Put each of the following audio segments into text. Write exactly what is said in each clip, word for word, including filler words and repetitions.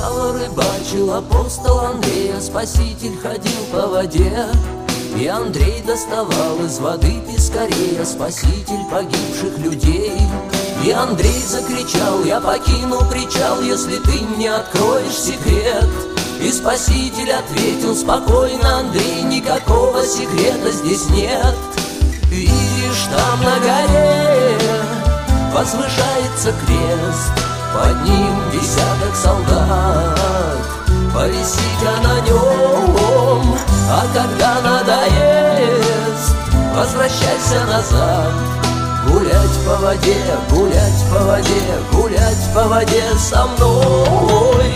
Сначала рыбачил апостол Андрей, а Спаситель ходил по воде. И Андрей доставал из воды пескарей, а Спаситель погибших людей. И Андрей закричал: я покину причал, если ты мне откроешь секрет. И Спаситель ответил спокойно: Андрей, никакого секрета здесь нет. Видишь, там на горе возвышается крест, под ним десяток солдат, повиси-ка на нем, а когда надоест, возвращайся назад. Гулять по воде, гулять по воде, гулять по воде со мной.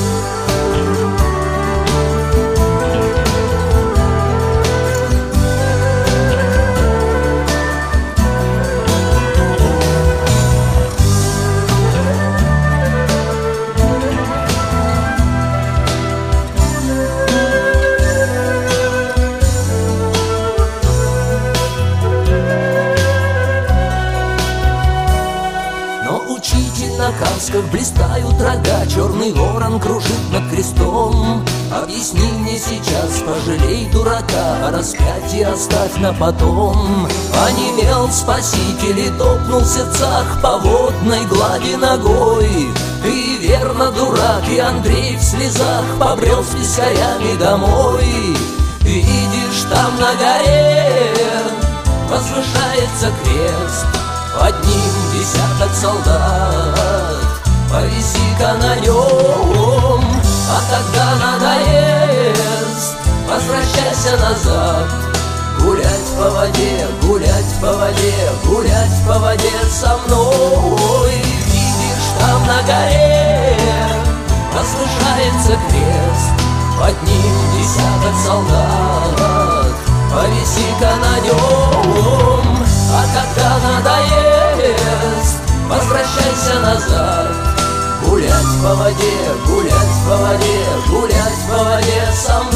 На касках блистают рога, черный ворон кружит над крестом. Объясни мне сейчас, пожалей дурака, а распятие оставь на потом. Онемел Спаситель и топнул в сердцах по водной глади ногой. Ты верно дурак, и Андрей в слезах побрел с пескарями домой. Видишь, там на горе возвышается крест, под ним десяток солдат, повиси-ка на нем, а когда надоест, возвращайся назад. Гулять по воде, гулять по воде, гулять по воде со мной. Видишь, там на горе возвышается крест, под ним десяток солдат, повиси-ка на нем, а когда надоест, возвращайся назад. Гулять по воде, гулять по воде, гулять по воде со мной.